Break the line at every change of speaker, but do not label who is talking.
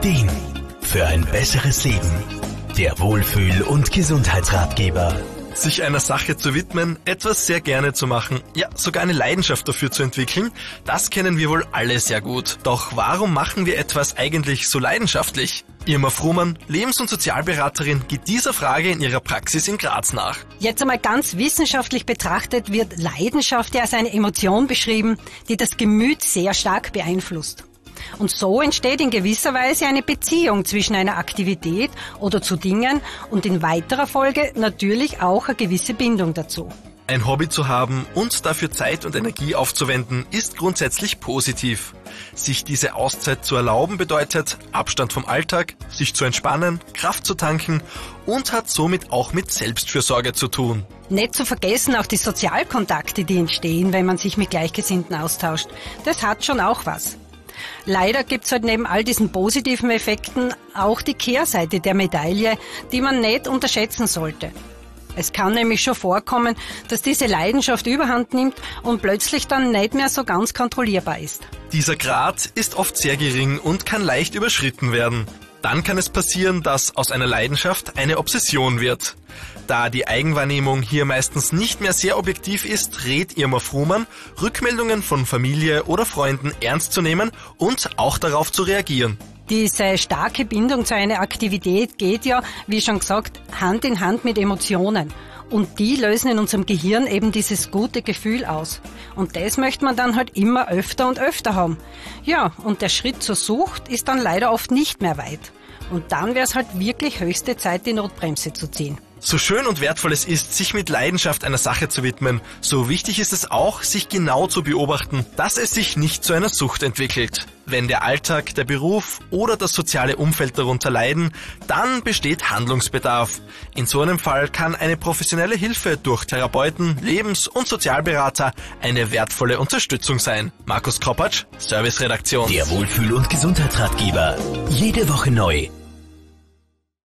Ideen für ein besseres Leben. Der Wohlfühl- und Gesundheitsratgeber.
Sich einer Sache zu widmen, etwas sehr gerne zu machen, ja sogar eine Leidenschaft dafür zu entwickeln, das kennen wir wohl alle sehr gut. Doch warum machen wir etwas eigentlich so leidenschaftlich? Irma Frumann, Lebens- und Sozialberaterin, geht dieser Frage in ihrer Praxis in Graz nach.
Jetzt einmal ganz wissenschaftlich betrachtet wird Leidenschaft ja als eine Emotion beschrieben, die das Gemüt sehr stark beeinflusst. Und so entsteht in gewisser Weise eine Beziehung zwischen einer Aktivität oder zu Dingen und in weiterer Folge natürlich auch eine gewisse Bindung dazu.
Ein Hobby zu haben und dafür Zeit und Energie aufzuwenden, ist grundsätzlich positiv. Sich diese Auszeit zu erlauben bedeutet Abstand vom Alltag, sich zu entspannen, Kraft zu tanken und hat somit auch mit Selbstfürsorge zu tun.
Nicht zu vergessen auch die Sozialkontakte, die entstehen, wenn man sich mit Gleichgesinnten austauscht. Das hat schon auch was. Leider gibt's halt neben all diesen positiven Effekten auch die Kehrseite der Medaille, die man nicht unterschätzen sollte. Es kann nämlich schon vorkommen, dass diese Leidenschaft überhand nimmt und plötzlich dann nicht mehr so ganz kontrollierbar ist.
Dieser Grad ist oft sehr gering und kann leicht überschritten werden. Dann kann es passieren, dass aus einer Leidenschaft eine Obsession wird. Da die Eigenwahrnehmung hier meistens nicht mehr sehr objektiv ist, rät Irma Frumann, Rückmeldungen von Familie oder Freunden ernst zu nehmen und auch darauf zu reagieren.
Diese starke Bindung zu einer Aktivität geht ja, wie schon gesagt, Hand in Hand mit Emotionen. Und die lösen in unserem Gehirn eben dieses gute Gefühl aus. Und das möchte man dann halt immer öfter und öfter haben. Ja, und der Schritt zur Sucht ist dann leider oft nicht mehr weit. Und dann wäre es halt wirklich höchste Zeit, die Notbremse zu ziehen.
So schön und wertvoll es ist, sich mit Leidenschaft einer Sache zu widmen, so wichtig ist es auch, sich genau zu beobachten, dass es sich nicht zu einer Sucht entwickelt. Wenn der Alltag, der Beruf oder das soziale Umfeld darunter leiden, dann besteht Handlungsbedarf. In so einem Fall kann eine professionelle Hilfe durch Therapeuten, Lebens- und Sozialberater eine wertvolle Unterstützung sein. Markus Kropatsch, Serviceredaktion.
Der Wohlfühl- und Gesundheitsratgeber. Jede Woche neu.